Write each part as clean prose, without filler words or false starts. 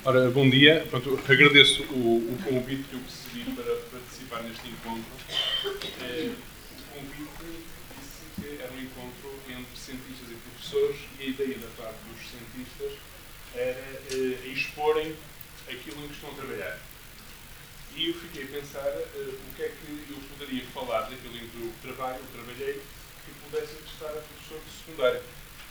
Ora, bom dia. Pronto, agradeço o convite que eu recebi para participar neste encontro. O convite disse que era um encontro entre cientistas e professores e a ideia da parte dos cientistas era exporem aquilo em que estão a trabalhar. E eu fiquei a pensar o que é que eu poderia falar daquilo em que eu trabalhei, que pudesse interessar a professor de secundário.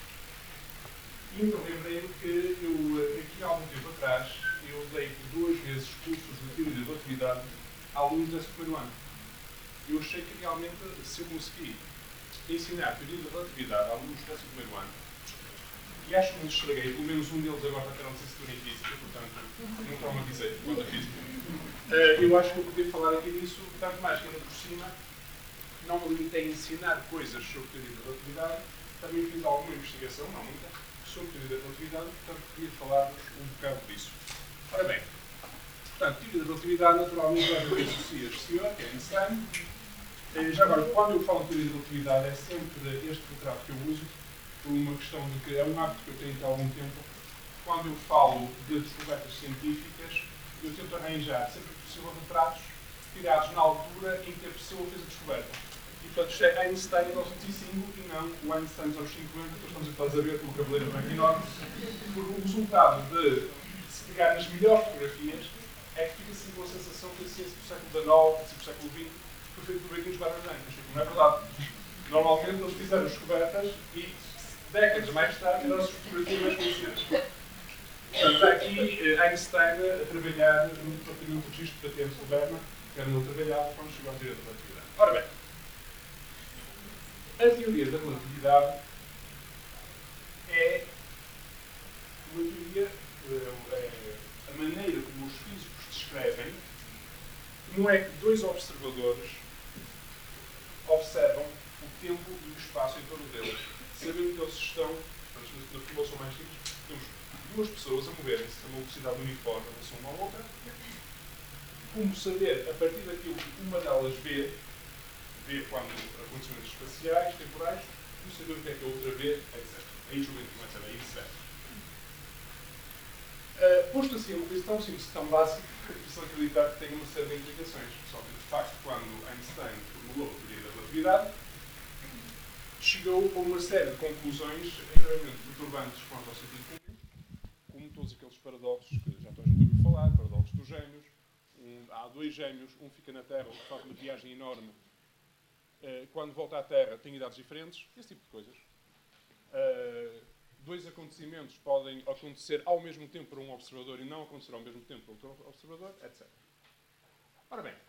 E então lembrei-me que eu, aqui há algum tempo atrás, eu dei 2 vezes cursos de teoria da relatividade a alunos do 11º ano. Eu achei que realmente, se eu consegui ensinar teoria da relatividade a alunos do 11º ano, e acho que me estraguei, pelo menos um deles agora está a ter licenciatura em Física, portanto, não traumatizei quanto a Física. Eu acho que eu podia falar aqui disso, tanto mais que ainda por cima, não me limitei a ensinar coisas sobre teoria da relatividade, também fiz alguma investigação, não muita, sobre teoria da relatividade, portanto, queria falar-vos um bocado disso. Ora bem, portanto, teoria da relatividade, naturalmente, às vezes associa este senhor, que é Einstein. Já agora, quando eu falo de teoria da relatividade, é sempre este retrato que eu uso, por uma questão de que é um hábito que eu tenho há algum tempo. Quando eu falo de descobertas científicas, eu tento arranjar, sempre que possível, retratos tirados na altura em que a pessoa fez a descoberta. E, portanto, isto é Einstein aos 25 e não o Einstein aos 50, que estamos a ver com o cabeleiro branco enorme. Porque o resultado de se pegar nas melhores fotografias é que fica assim com a sensação que a ciência do século XIX, do século XX, foi feita por aqueles barras brancas. Não é verdade. Normalmente eles fizeram descobertas e décadas mais tarde eram as fotografias mais conhecidas. Portanto, está aqui Einstein a trabalhar no Departamento de Registro de Patentes do Berna, que era onde ele trabalhava quando chegou à teoria da relatividade. Ora bem, a teoria da relatividade é uma teoria, a maneira como os físicos descrevem, não é que 2 observadores observam o tempo e o espaço em torno deles, sabendo que eles estão, na formulação mais simples, temos 2 pessoas a moverem-se a uma velocidade uniforme em relação uma à outra, como saber, a partir daquilo que uma delas vê quando acontecimentos espaciais, temporais, como saber o que é que a outra vê, etc. Aí o jogo começa a ir certo. Posto assim, uma coisa tão simples, tão básica, é preciso acreditar que tem uma série de implicações. Só que, de facto, quando Einstein formulou a teoria da relatividade, chegou a uma série de conclusões extremamente perturbantes quanto ao sentido comum, como todos aqueles paradoxos que já toda a gente ouviu falar, paradoxos dos gêmeos. Há 2 gêmeos, um fica na Terra, outro faz uma viagem enorme. Quando volta à Terra tem idades diferentes, esse tipo de coisas. 2 acontecimentos podem acontecer ao mesmo tempo para um observador e não acontecer ao mesmo tempo para outro observador, etc. Ora bem,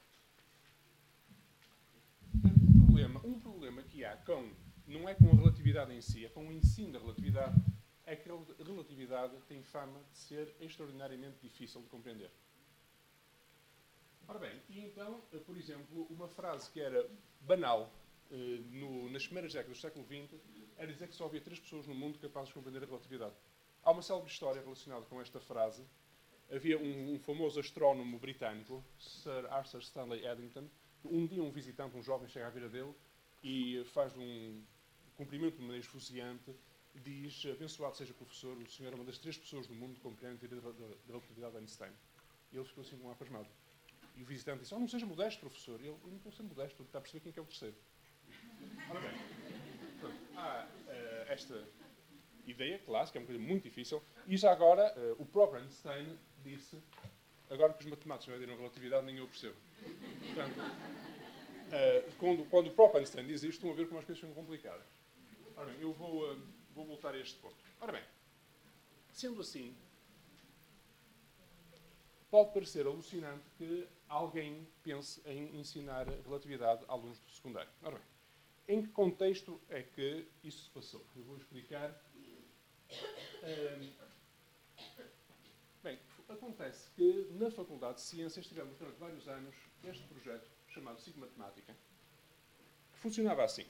um problema que há não é com a relatividade em si, é com o ensino da relatividade, é que a relatividade tem fama de ser extraordinariamente difícil de compreender. Ora bem, e então, por exemplo, uma frase que era banal nas primeiras décadas do século XX era dizer que só havia 3 pessoas no mundo capazes de compreender a relatividade. Há uma célebre história relacionada com esta frase. Havia um famoso astrónomo britânico, Sir Arthur Stanley Eddington, que um dia um visitante, um jovem, chega à beira dele e faz um cumprimento de maneira esfuziante, diz: abençoado seja professor, o senhor é uma das 3 pessoas do mundo que compreende a teoria da relatividade de Einstein. E ele ficou assim com um ar pasmado. E o visitante disse: não seja modesto, professor. E ele: eu não estou a ser modesto, está a perceber quem é o terceiro. Ora bem, há esta ideia clássica, é uma coisa muito difícil, e já agora o próprio Einstein disse: agora que os matemáticos não deram relatividade, nem eu percebo. Portanto, quando o próprio Einstein diz isto, estão a ver como as coisas são complicadas. Ora bem, eu vou voltar a este ponto. Ora bem, sendo assim, pode parecer alucinante que alguém pense em ensinar relatividade a alunos do secundário. Ora bem, em que contexto é que isso se passou? Eu vou explicar. Bem, acontece que na Faculdade de Ciências tivemos durante vários anos este projeto chamado Sigmatemática, que funcionava assim.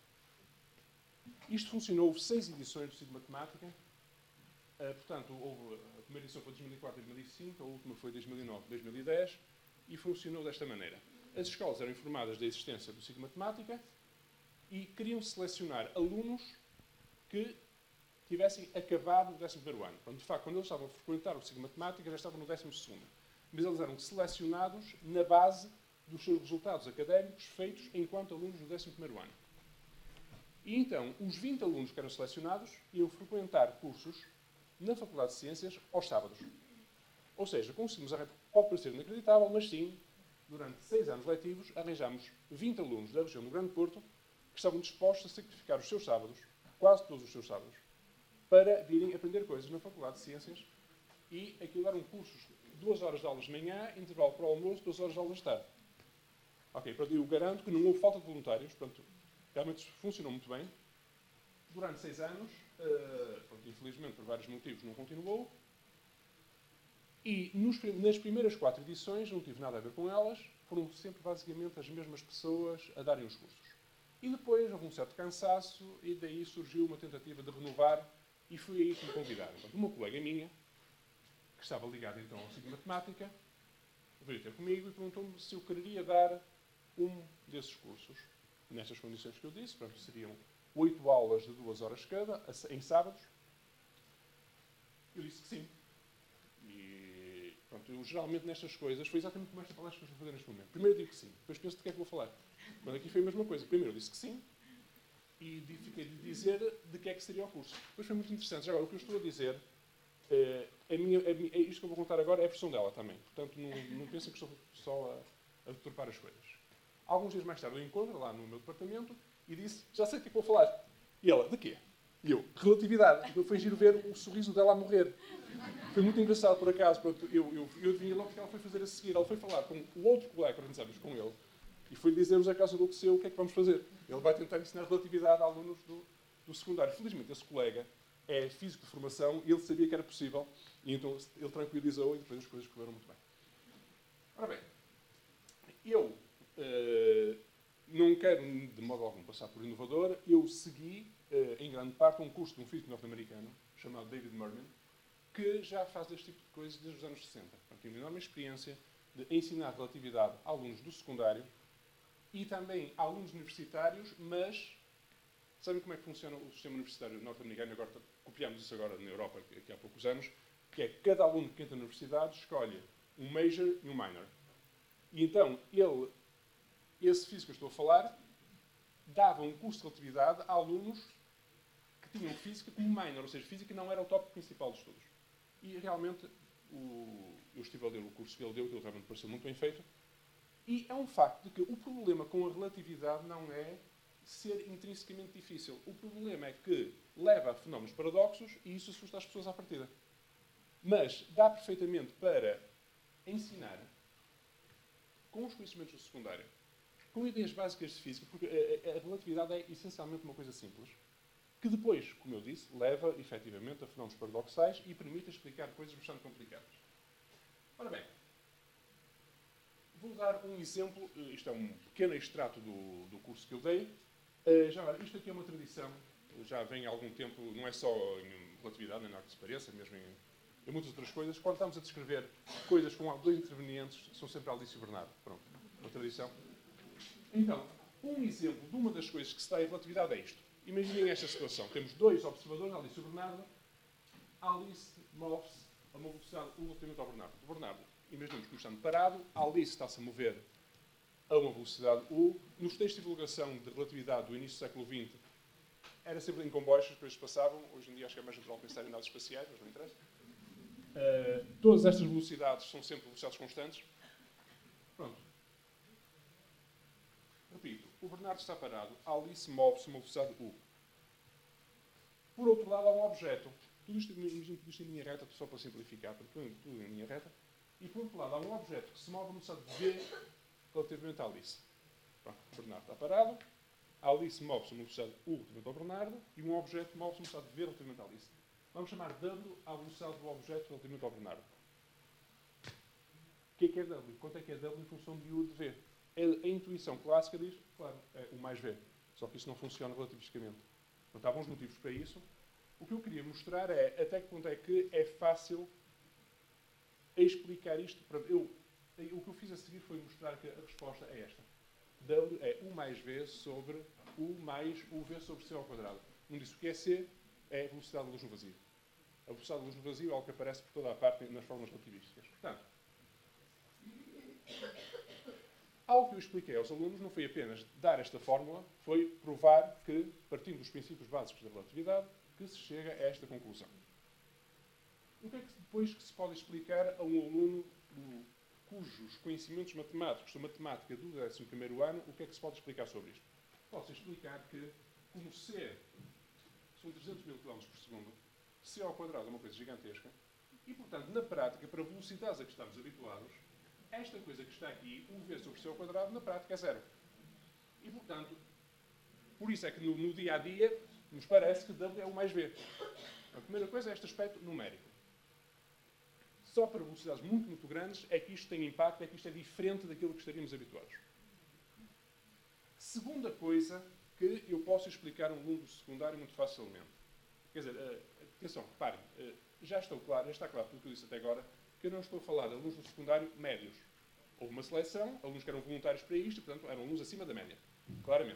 Isto funcionou, houve 6 edições do Sigmatemática. Portanto, a primeira edição foi de 2004 e 2005, a última foi de 2009 e 2010, e funcionou desta maneira. As escolas eram informadas da existência do Sigmatemática e queriam selecionar alunos que tivessem acabado o 11º ano. Portanto, de facto, quando eles estavam a frequentar o curso de matemática, já estavam no 12º. Mas eles eram selecionados na base dos seus resultados académicos feitos enquanto alunos do 11º ano. E então, os 20 alunos que eram selecionados iam frequentar cursos na Faculdade de Ciências aos sábados. Ou seja, conseguimos, pode parecer inacreditável, mas sim, durante 6 anos letivos, arranjámos 20 alunos da região do Grande Porto que estavam dispostos a sacrificar os seus sábados, quase todos os seus sábados, para virem aprender coisas na Faculdade de Ciências. E aquilo eram cursos, 2 horas de aulas de manhã, intervalo para o almoço, 2 horas de aulas de tarde. Ok, eu garanto que não houve falta de voluntários, portanto, realmente funcionou muito bem. Durante 6 anos, infelizmente por vários motivos não continuou. E nas primeiras 4 edições, não tive nada a ver com elas, foram sempre basicamente as mesmas pessoas a darem os cursos. E depois houve um certo cansaço e daí surgiu uma tentativa de renovar e foi aí que me convidaram. Uma colega minha, que estava ligada então ao ciclo de matemática, veio ter comigo e perguntou-me se eu queria dar um desses cursos, nestas condições que eu disse. Portanto, seriam 8 aulas de 2 horas cada, em sábados. Eu disse que sim. E, pronto, eu geralmente nestas coisas, foi exatamente como esta palestra que eu estou a fazer neste momento. Primeiro digo que sim, depois penso de que é que vou falar. Quando aqui foi a mesma coisa. Primeiro eu disse que sim, e fiquei de dizer de que é que seria o curso. Depois foi muito interessante. Já agora, o que eu estou a dizer, isto que eu vou contar agora é a versão dela também. Portanto, não pensem que estou só a deturpar as coisas. Alguns dias mais tarde eu encontro lá no meu departamento e disse, já sei o que é que vou falar. E ela, de quê? E eu, relatividade. Então foi giro ver o sorriso dela a morrer. Foi muito engraçado, por acaso. Eu adivinhei logo o que ela foi fazer a seguir. Ela foi falar com o outro colega que organizámos com ele e foi dizer-nos a causa do que seu o que é que vamos fazer. Ele vai tentar ensinar relatividade a alunos do secundário. Felizmente, esse colega é físico de formação e ele sabia que era possível. E então ele tranquilizou e depois as coisas correram muito bem. Ora bem, eu não quero de modo algum passar por inovador. Eu segui, em grande parte, um curso de um físico norte-americano chamado David Mermin, que já faz este tipo de coisas desde os anos 60. Portanto, tem uma enorme experiência de ensinar relatividade a alunos do secundário e também a alunos universitários, mas sabem como é que funciona o sistema universitário norte-americano? Agora copiamos isso agora na Europa, aqui há poucos anos, que é que cada aluno que entra na universidade escolhe um major e um minor. E então, esse físico que eu estou a falar, dava um curso de relatividade a alunos que tinham física como minor, ou seja, física não era o tópico principal de estudos. E realmente, eu estive a ler o curso que ele deu, que ele realmente pareceu muito bem feito, e é um facto de que o problema com a relatividade não é ser intrinsecamente difícil. O problema é que leva a fenómenos paradoxos e isso assusta as pessoas à partida. Mas dá perfeitamente para ensinar com os conhecimentos do secundário, com ideias básicas de física, porque a relatividade é essencialmente uma coisa simples, que depois, como eu disse, leva efetivamente a fenómenos paradoxais e permite explicar coisas bastante complicadas. Ora bem, vou dar um exemplo, isto é um pequeno extrato do curso que eu dei. Isto aqui é uma tradição, já vem há algum tempo, não é só em relatividade, nem nada que se pareça, mesmo em muitas outras coisas. Quando estamos a descrever coisas com 2 intervenientes, são sempre Alice e Bernardo. Pronto, uma tradição. Então, um exemplo de uma das coisas que se dá em relatividade é isto. Imaginem esta situação. Temos 2 observadores, Alice e o Bernardo. Alice move-se a uma velocidade U relativamente ao Bernardo. O Bernardo, imaginemos que estando parado, a Alice está-se a mover a uma velocidade U. Nos textos de divulgação de relatividade do início do século XX, era sempre em comboios que as coisas passavam. Hoje em dia acho que é mais natural pensar em naves espaciais, mas não interessa. Todas estas velocidades são sempre velocidades constantes. Pronto. Repito, o Bernardo está parado, a Alice move-se a uma velocidade U. Por outro lado, há um objeto. Tudo isto em linha reta, só para simplificar, tudo em linha reta. E por outro lado, há um objeto que se move a uma velocidade V relativamente à Alice. Pronto, o Bernardo está parado, a Alice move-se a uma velocidade U relativamente ao Bernardo e um objeto move-se a uma velocidade V relativamente à Alice. Vamos chamar W a velocidade do objeto relativamente ao Bernardo. O que é W? Quanto é que é W em função de U de V? A intuição clássica diz, claro, é U mais V. Só que isso não funciona relativisticamente. Portanto, há bons motivos para isso. O que eu queria mostrar é até que ponto é que é fácil explicar isto. O que eu fiz a seguir foi mostrar que a resposta é esta. W é U mais V sobre U mais UV sobre C ao quadrado. Não disse o que é C, é a velocidade da luz no vazio. A velocidade da luz no vazio é algo que aparece por toda a parte nas fórmulas relativísticas. Portanto, algo que eu expliquei aos alunos não foi apenas dar esta fórmula, foi provar que, partindo dos princípios básicos da relatividade, que se chega a esta conclusão. O que é que depois que se pode explicar a um aluno cujos conhecimentos matemáticos são matemática do 11º ano, o que é que se pode explicar sobre isto? Posso explicar que, como C são 300 mil km por segundo, C ao quadrado é uma coisa gigantesca, e, portanto, na prática, para velocidades a que estamos habituados, esta coisa que está aqui, o V sobre C ao quadrado, na prática é zero. E, portanto, por isso é que no dia-a-dia nos parece que W é o mais V. A primeira coisa é este aspecto numérico. Só para velocidades muito, muito grandes é que isto tem impacto, é que isto é diferente daquilo que estaríamos habituados. Segunda coisa que eu posso explicar a um aluno do secundário muito facilmente. Quer dizer, atenção, reparem, já está claro tudo o que eu disse até agora, que eu não estou a falar de alunos do secundário médios. Houve uma seleção, alunos que eram voluntários para isto, portanto, eram alunos acima da média. Claramente.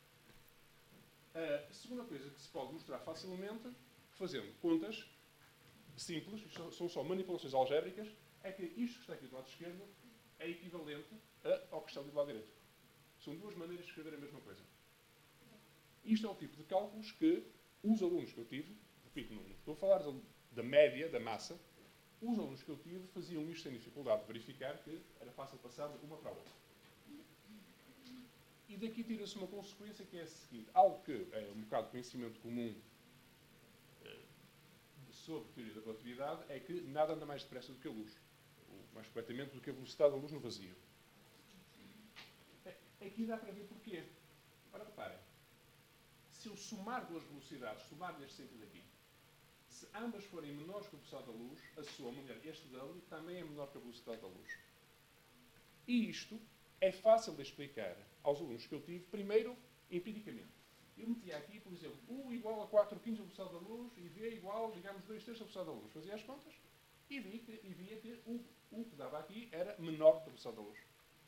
A segunda coisa que se pode mostrar facilmente, fazendo contas simples, são só manipulações algébricas, é que isto que está aqui do lado esquerdo é equivalente ao que está ali do lado direito. São duas maneiras de escrever a mesma coisa. Isto é o tipo de cálculos que os alunos que eu tive, repito, não estou a falar da média, da massa, os alunos que eu tive faziam isto sem dificuldade de verificar que era fácil passar de uma para a outra. E daqui tira-se uma consequência que é a seguinte. Algo que é um bocado de conhecimento comum sobre a teoria da relatividade é que nada anda mais depressa do que a luz. Ou mais corretamente do que a velocidade da luz no vazio. Aqui dá para ver porquê. Ora, reparem. Se eu somar duas velocidades, somar neste sentido aqui, se ambas forem menores que a velocidade da luz, a soma, este W, também é menor que a velocidade da luz. E isto é fácil de explicar aos alunos que eu tive, primeiro, empiricamente. Eu metia aqui, por exemplo, U igual a 4 quintos da velocidade da luz e V igual, digamos, 2 terços da velocidade da luz. Fazia as contas e via que o que dava aqui era menor que a velocidade da luz.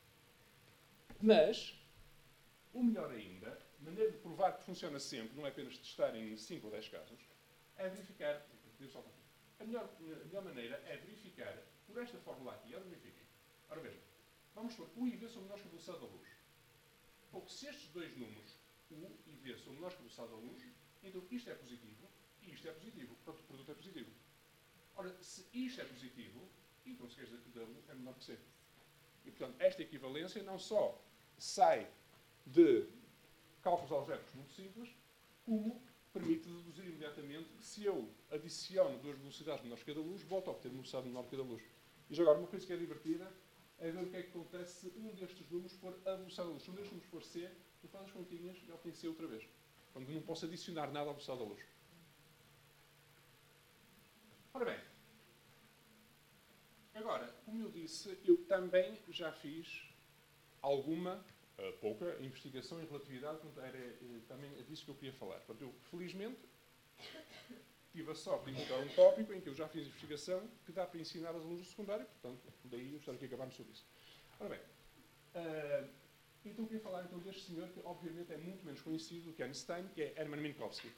Mas, o melhor ainda, a maneira de provar que funciona sempre, não é apenas testar em 5 ou 10 casos, é verificar. A melhor maneira é verificar por esta fórmula aqui. Ora, verifiquem. Ora, vejam. Vamos supor que U e V são menores que a velocidade da luz. Bom, se estes dois números, U e V, são menores que a velocidade da luz, então isto é positivo e isto é positivo. Portanto, o produto é positivo. Ora, se isto é positivo, então se quer dizer que W é menor que C. E, portanto, esta equivalência não só sai de cálculos algébricos muito simples, como permite deduzir imediatamente que se eu adiciono duas velocidades menores que a da luz, volto a obter uma velocidade menor que a da luz. E já agora, uma coisa que é divertida é ver o que é que acontece se um destes números for a velocidade da luz. Se um destes números for C, tu fazes as continhas e obtém C outra vez. Quando não posso adicionar nada à velocidade da luz. Ora bem, agora, como eu disse, eu também já fiz alguma, pouca, investigação em relatividade, portanto, era também disso que eu queria falar. Portanto, eu, felizmente, tive a sorte de encontrar um tópico em que eu já fiz investigação que dá para ensinar aos alunos do secundário, portanto, daí eu estar aqui a acabar sobre isso. Ora bem, então eu queria falar então deste senhor que, obviamente, é muito menos conhecido do que Einstein, que é Hermann Minkowski.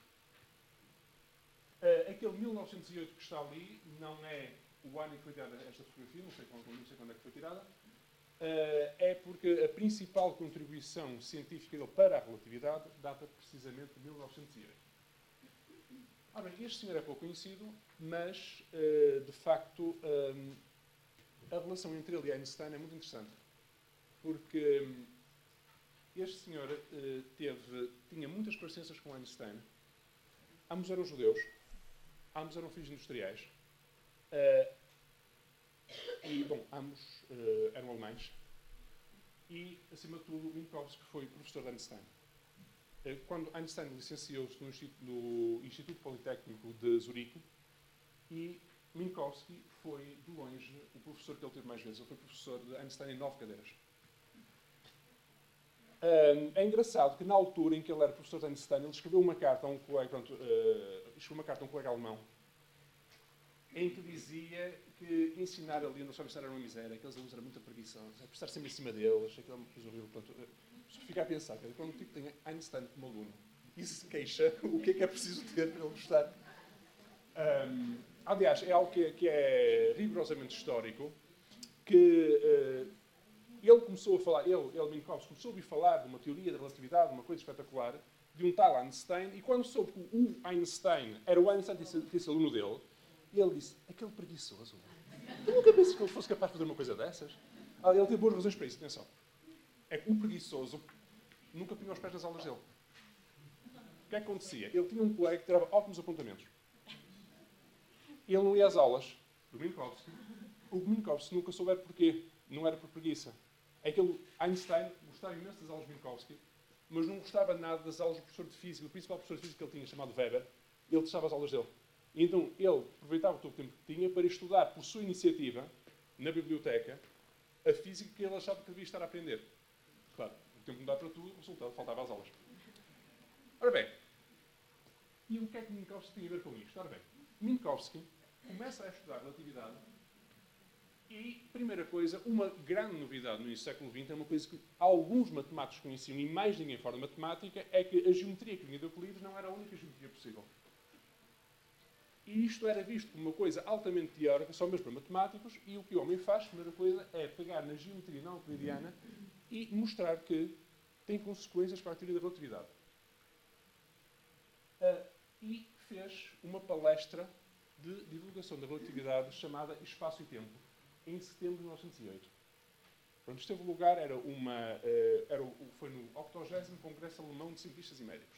Aquele 1908 que está ali não é o ano em que foi tirada esta fotografia, não sei quando é que foi tirada, é porque a principal contribuição científica dele para a relatividade data precisamente de 1908. Ora bem, este senhor é pouco conhecido, mas, de facto, a relação entre ele e Einstein é muito interessante. Porque este senhor tinha muitas parecenças com Einstein. Ambos eram judeus. Ambos eram filhos industriais. E, bom, ambos eram alemães. E, acima de tudo, Minkowski foi professor de Einstein. Quando Einstein licenciou-se no Instituto Politécnico de Zurique, e Minkowski foi, de longe, o professor que ele teve mais vezes. Ele foi professor de Einstein em 9 cadeiras. É engraçado que, na altura em que ele era professor de Einstein, ele escreveu uma carta a um colega, alemão, em que dizia que ensinar ali na universidade era uma miséria, aqueles alunos eram muito preguiçosos, é estar sempre em cima deles, aquilo é uma coisa horrível. Portanto, fica a pensar, quando o tipo tem Einstein como aluno, e se queixa o que é preciso ter para ele gostar. Aliás, é algo que é rigorosamente histórico, que ele começou a falar, Minkowski, começou a ouvir falar de uma teoria da relatividade, uma coisa espetacular, de um tal Einstein, e quando soube que o Einstein era o Einstein que esse aluno dele, ele disse, aquele preguiçoso, eu nunca pensei que ele fosse capaz de fazer uma coisa dessas. Ele teve boas razões para isso, atenção. É que o preguiçoso nunca punha os pés nas aulas dele. O que é que acontecia? Ele tinha um colega que tirava ótimos apontamentos. Ele não ia às aulas do Minkowski. O Minkowski nunca souber porquê. Não era por preguiça. É que Einstein gostava imenso das aulas de Minkowski, mas não gostava nada das aulas do professor de física, o principal professor de física que ele tinha, chamado Weber. Ele deixava as aulas dele. E então ele aproveitava todo o tempo que tinha para estudar por sua iniciativa, na biblioteca, a física que ele achava que devia estar a aprender. Claro, o tempo não dá para tudo, o resultado faltava às aulas. Ora bem, e o que é que Minkowski tem a ver com isto? Ora bem, Minkowski começa a estudar relatividade e, primeira coisa, uma grande novidade no início do século XX, é uma coisa que alguns matemáticos conheciam e mais ninguém fora de matemática, é que a geometria que vinha de Euclides não era a única geometria possível. E isto era visto como uma coisa altamente teórica, só mesmo para matemáticos, e o que o homem faz, a primeira coisa, é pegar na geometria não euclidiana e mostrar que tem consequências para a teoria da relatividade. E fez uma palestra de divulgação da relatividade chamada Espaço e Tempo, em setembro de 1908. Quando esteve lugar, foi no 80º Congresso Alemão de Cientistas e Médicos.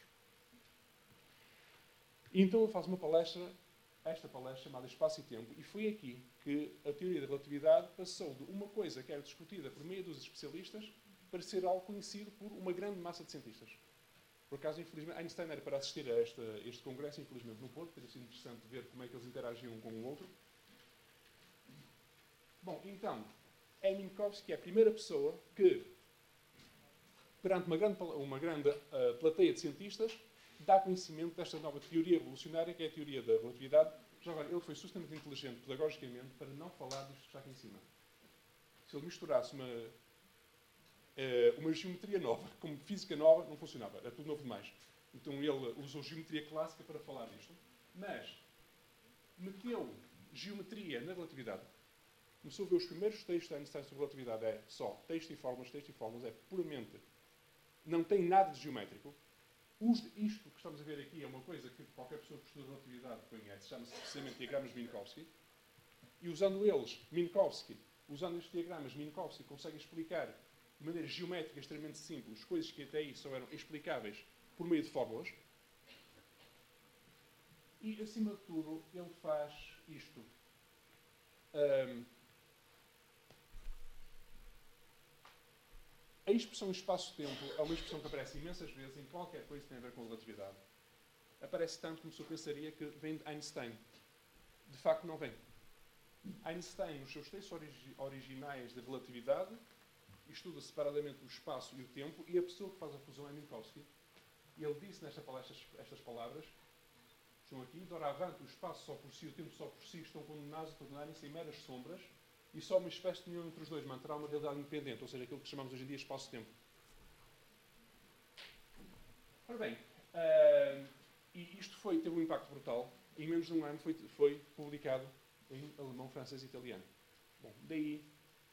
E então ele faz uma palestra, esta palestra chamada Espaço e Tempo, e foi aqui que a teoria da relatividade passou de uma coisa que era discutida por meia dúzia de especialistas para ser algo conhecido por uma grande massa de cientistas. Por acaso, infelizmente, Einstein era para assistir a este congresso, infelizmente não pôde, teria sido interessante ver como é que eles interagiam um com o outro. Bom, então, é Minkowski a primeira pessoa que, perante uma grande plateia de cientistas, dá conhecimento desta nova teoria revolucionária, que é a teoria da relatividade. Já agora, ele foi suficientemente inteligente pedagogicamente para não falar disto que está aqui em cima. Se ele misturasse uma geometria nova com física nova, não funcionava. Era tudo novo demais. Então ele usou geometria clássica para falar disto. Mas meteu geometria na relatividade. Começou a ver os primeiros textos da Einstein sobre relatividade. É só texto e fórmulas, é puramente... Não tem nada de geométrico. Isto que estamos a ver aqui é uma coisa que qualquer pessoa que estuda relatividade conhece. Chama-se precisamente diagramas de Minkowski. E usando estes diagramas, Minkowski consegue explicar de maneira geométrica extremamente simples coisas que até aí só eram explicáveis por meio de fórmulas. E, acima de tudo, ele faz isto. A expressão espaço-tempo é uma expressão que aparece imensas vezes em qualquer coisa que tem a ver com relatividade. Aparece tanto como se eu pensaria que vem de Einstein. De facto, não vem. Einstein, nos seus textos originais de relatividade, estuda separadamente o espaço e o tempo, e a pessoa que faz a fusão é Minkowski. E ele disse nesta palestra estas palavras, estão aqui, doravante o espaço só por si e o tempo só por si estão condenados a tornarem-se em meras sombras, e só uma espécie de união entre os dois manterá uma realidade independente, ou seja, aquilo que chamamos hoje em dia espaço-tempo. Ora bem, e isto teve um impacto brutal. Em menos de um ano foi publicado em alemão, francês e italiano. Bom, daí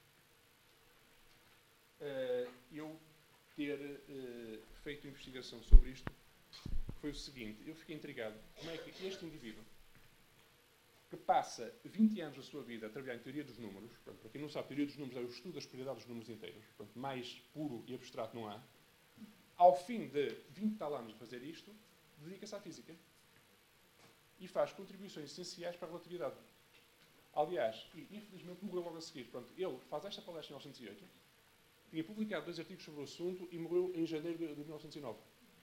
eu ter feito investigação sobre isto foi o seguinte. Eu fiquei intrigado. Como é que este indivíduo, que passa 20 anos da sua vida a trabalhar em teoria dos números, portanto, para quem não sabe, teoria dos números é o estudo das propriedades dos números inteiros, portanto, mais puro e abstrato não há, ao fim de 20 tal anos de fazer isto, dedica-se à física. E faz contribuições essenciais para a relatividade. Aliás, infelizmente morreu logo a seguir. Pronto, ele faz esta palestra em 1908, tinha publicado 2 artigos sobre o assunto e morreu em janeiro de 1909.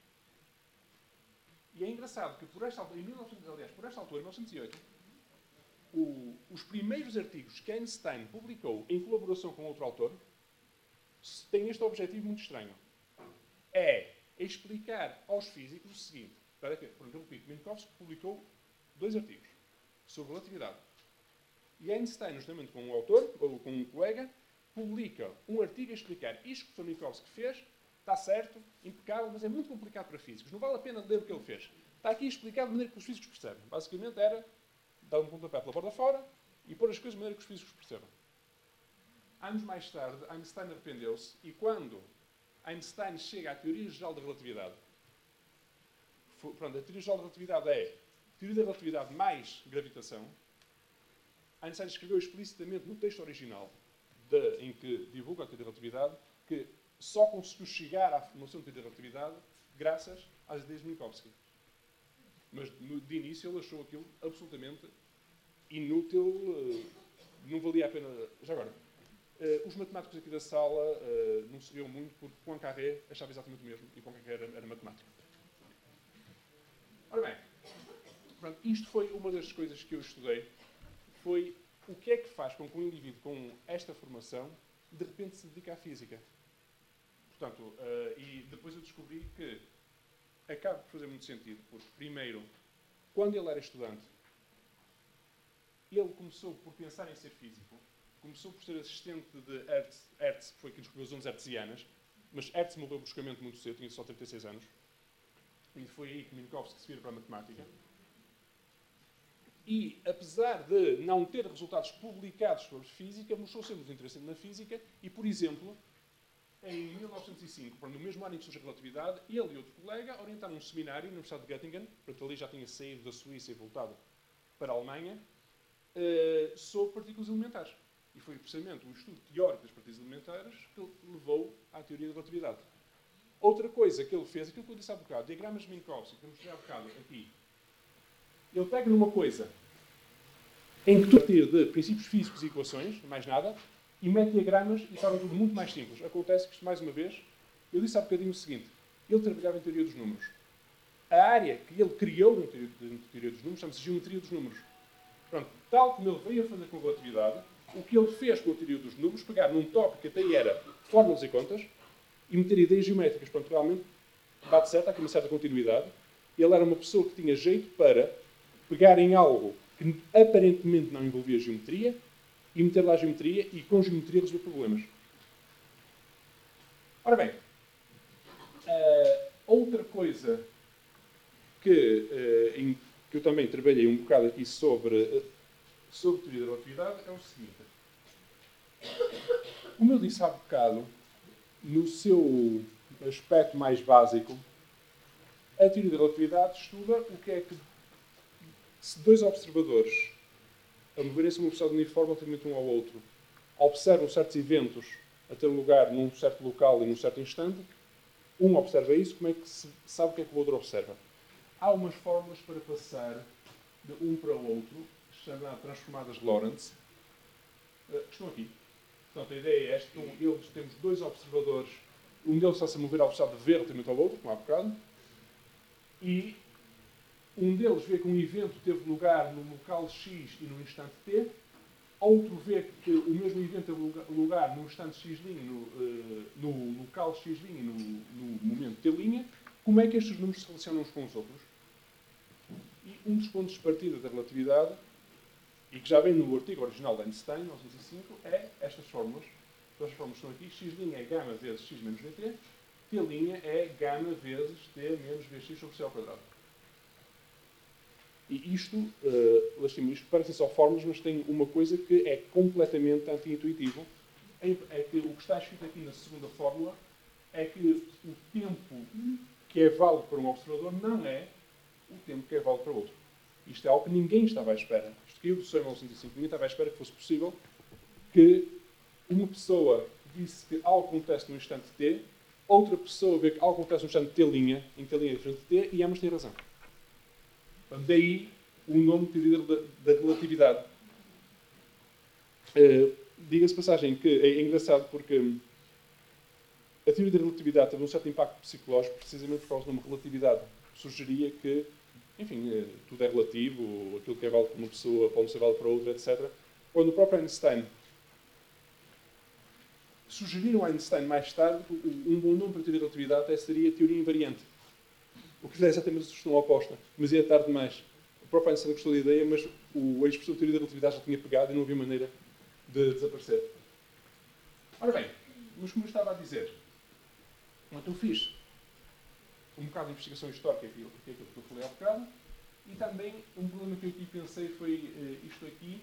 E é engraçado que, por esta altura, em 1908, os primeiros artigos que Einstein publicou em colaboração com outro autor têm este objetivo muito estranho. É explicar aos físicos o seguinte. Espera aqui, eu repito, Minkowski publicou 2 artigos sobre relatividade. E Einstein, justamente com um autor, ou com um colega, publica um artigo a explicar isto que o Minkowski fez está certo, impecável, mas é muito complicado para físicos. Não vale a pena ler o que ele fez. Está aqui explicado de maneira que os físicos percebem. Basicamente era dar um pontapé pela borda fora e pôr as coisas de maneira que os físicos percebam. Anos mais tarde, Einstein arrependeu-se e quando Einstein chega à teoria geral da relatividade, pronto, a teoria geral da relatividade é a teoria da relatividade mais gravitação, Einstein escreveu explicitamente no texto original em que divulga a teoria da relatividade que só conseguiu chegar à formação da teoria da relatividade graças às ideias de Minkowski. Mas de início ele achou aquilo absolutamente inútil, não valia a pena. Já agora, os matemáticos aqui da sala não se riam muito porque Poincaré achava exatamente o mesmo e Poincaré era matemático. Ora bem, pronto, isto foi uma das coisas que eu estudei, foi o que é que faz com que um indivíduo com esta formação de repente se dedique à física. Portanto, e depois eu descobri que acaba por fazer muito sentido, porque primeiro, quando ele era estudante, ele começou por pensar em ser físico, começou por ser assistente de Hertz, que foi quem descobriu as ondas hertzianas, mas Hertz morreu bruscamente muito cedo, tinha só 36 anos, e foi aí que Minkowski se vira para a matemática. E, apesar de não ter resultados publicados sobre física, mostrou sempre muito interesse na física e, por exemplo, em 1905, no mesmo ano em que surge a relatividade, ele e outro colega orientaram um seminário na Universidade de Göttingen, portanto ali já tinha saído da Suíça e voltado para a Alemanha, sobre partículas elementares. E foi precisamente o estudo teórico das partículas elementares que levou à teoria da relatividade. Outra coisa que ele fez, aquilo que eu disse há bocado, diagramas de Minkowski, que eu mostrei há bocado aqui, ele pega numa coisa em que tu partir de princípios físicos e equações, mais nada, e mete diagramas e torna tudo muito mais simples. Acontece que isto, mais uma vez, eu disse há bocadinho o seguinte, ele trabalhava em teoria dos números. A área que ele criou na teoria dos números chama-se geometria dos números. Pronto, tal como ele veio a fazer com a relatividade, o que ele fez com a teoria dos números, pegar num tópico que até aí era fórmulas e contas, e meter ideias geométricas. Pronto, realmente, bate certo, há aqui uma certa continuidade. Ele era uma pessoa que tinha jeito para pegar em algo que aparentemente não envolvia geometria, e meter lá a geometria e com geometria resolver problemas. Ora bem, outra coisa que eu também trabalhei um bocado aqui sobre teoria da relatividade é o seguinte. Como eu disse há bocado, no seu aspecto mais básico, a teoria da relatividade estuda o que é que se dois observadores, a moverem-se numa velocidade uniforme relativamente um ao outro, observam certos eventos a ter lugar num certo local e num certo instante, um observa isso, como é que se sabe o que é que o outro observa? Há umas fórmulas para passar de um para o outro, chamadas transformadas de Lorentz, que estão aqui. Portanto, a ideia é esta. Então, temos dois observadores, um deles está-se a mover à velocidade v relativamente ao outro, como há bocado, e um deles vê que um evento teve lugar no local x e no instante t, outro vê que o mesmo evento teve lugar no instante x', no local x' e no momento t'. Como é que estes números se relacionam uns com os outros? E um dos pontos de partida da relatividade, e que já vem no artigo original de Einstein, 1905, é estas fórmulas. Então, as fórmulas estão aqui. X' é gama vezes x menos dt, t' é gama vezes t menos vx sobre c ao quadrado. E isto parecem só fórmulas, mas tem uma coisa que é completamente anti-intuitivo. É que o que está escrito aqui na segunda fórmula é que o tempo que é válido para um observador não é o tempo que é válido para o outro. Isto é algo que ninguém estava à espera. Isto caiu do céu em 1905. Ninguém estava à espera que fosse possível que uma pessoa disse que algo acontece no instante t, outra pessoa vê que algo acontece no instante t', em t' é diferente de t, e ambos têm razão. Daí o nome de teoria da relatividade. Diga-se de passagem que é engraçado porque a teoria da relatividade teve um certo impacto psicológico precisamente por causa de uma relatividade. Sugeria que, enfim, tudo é relativo, aquilo que é válido para uma pessoa pode ser válido para outra, etc. Quando o próprio Einstein sugeriram a Einstein mais tarde, um bom nome para a teoria da relatividade até seria teoria invariante. O que é exatamente a sugestão oposta, mas ia tarde demais. O próprio Einstein gostou da ideia, mas a expressão de teoria da relatividade já tinha pegado e não havia maneira de desaparecer. Ora bem, mas como eu estava a dizer, Então eu fiz um bocado de investigação histórica, que é aquilo que eu falei há bocado, e também um problema que eu aqui pensei foi isto aqui.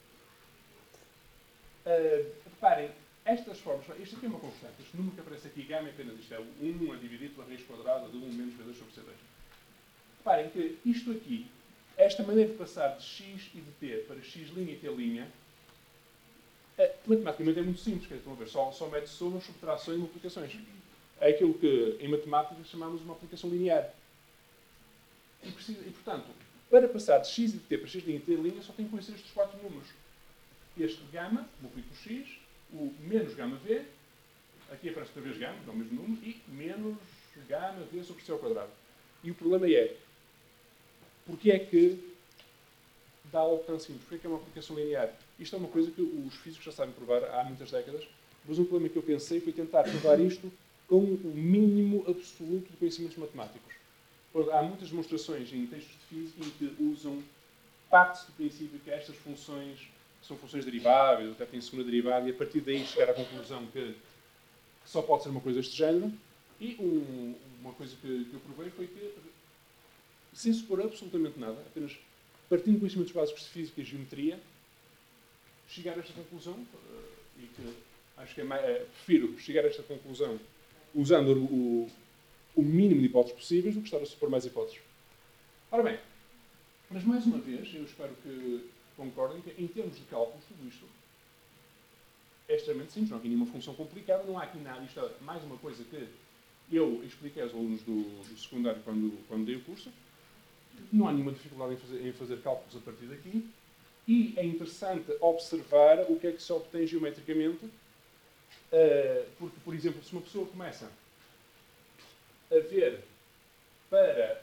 Reparem, estas formas, isto aqui é uma constante, este número que aparece aqui, γ, é apenas isto, é o 1 a dividir pela raiz quadrada de 1 menos V2 sobre C2. Reparem que isto aqui, esta maneira de passar de x e de t para x' e t', matematicamente é muito simples, estão a ver, só mete somas, subtrações e multiplicações. É aquilo que em matemática chamamos uma aplicação linear. E, portanto, para passar de x e de t para x' e t' só tem que conhecer estes 4 números. Este γ, multiplico por x, o menos γv, aqui aparece outra vez γ, que é o mesmo número, e menos γv sobre c ao quadrado. E o problema é, porque é que dá algo tão simples? Porque é que é uma aplicação linear? Isto é uma coisa que os físicos já sabem provar há muitas décadas, mas um problema que eu pensei foi tentar provar isto com o mínimo absoluto de conhecimentos matemáticos. Há muitas demonstrações em textos de física em que usam parte do princípio que estas funções são funções deriváveis, até têm segunda derivada, e a partir daí chegar à conclusão que só pode ser uma coisa deste género. E uma coisa que eu provei foi que, sem supor absolutamente nada, apenas partindo de conhecimentos básicos de física e geometria, chegar a esta conclusão, e que acho que prefiro chegar a esta conclusão usando o mínimo de hipóteses possíveis do que estar a supor mais hipóteses. Ora bem, mas mais uma vez, eu espero que concordem que, em termos de cálculos, tudo isto é extremamente simples. Não há aqui nenhuma função complicada, não há aqui nada. Isto é mais uma coisa que eu expliquei aos alunos do secundário quando dei o curso. Não há nenhuma dificuldade em fazer cálculos a partir daqui. E é interessante observar o que é que se obtém geometricamente. Porque, por exemplo, se uma pessoa começa a ver para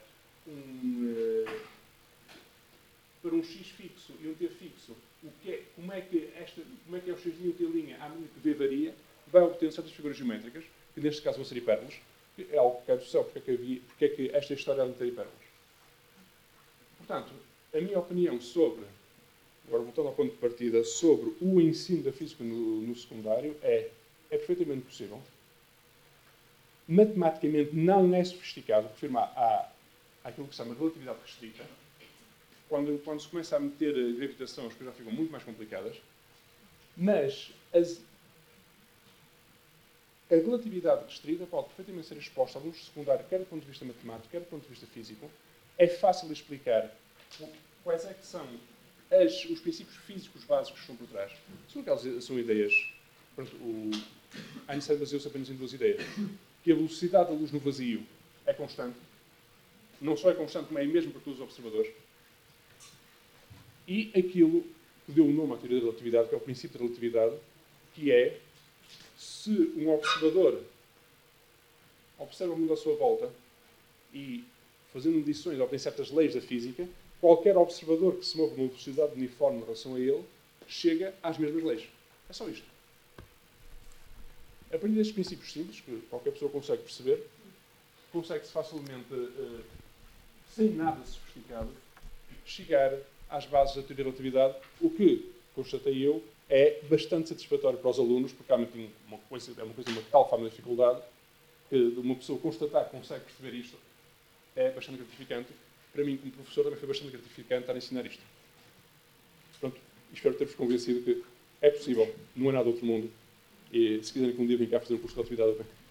um x fixo e um t fixo, como é que é o x' e o t' à medida que v varia, vai obter certas figuras geométricas, que neste caso vão ser hipérbolas, que é algo que cai do céu, porque é que esta história é de ter hipérbolas. Portanto, a minha opinião sobre, agora voltando ao ponto de partida, sobre o ensino da física no secundário é perfeitamente possível. Matematicamente não é sofisticado, refiro-me àquilo que se chama relatividade restrita. Quando se começa a meter gravitação, as coisas já ficam muito mais complicadas. Mas a relatividade restrita pode perfeitamente ser exposta a alunos de secundário, quer do ponto de vista matemático, quer do ponto de vista físico. É fácil de explicar quais é que são os princípios físicos básicos que estão por trás. São ideias. Pronto, o Einstein baseou-se apenas em duas ideias. Que a velocidade da luz no vazio é constante. Não só é constante, como é mesmo para todos os observadores. E aquilo que deu o nome à teoria da relatividade, que é o princípio da relatividade, que é, se um observador observa o mundo à sua volta e, fazendo medições, obtém certas leis da física, qualquer observador que se move numa velocidade uniforme em relação a ele, chega às mesmas leis. É só isto. A partir destes princípios simples, que qualquer pessoa consegue perceber, consegue-se facilmente, sem nada sofisticado, chegar às bases da teoria da relatividade, o que, constatei eu, é bastante satisfatório para os alunos, porque realmente é uma coisa de uma tal forma de dificuldade, que uma pessoa constatar que consegue perceber isto é bastante gratificante. Para mim, como professor, também foi bastante gratificante estar a ensinar isto. Pronto, espero ter-vos convencido que é possível, não é nada do outro mundo, e se quiserem que um dia venha cá fazer um curso de relatividade, bem.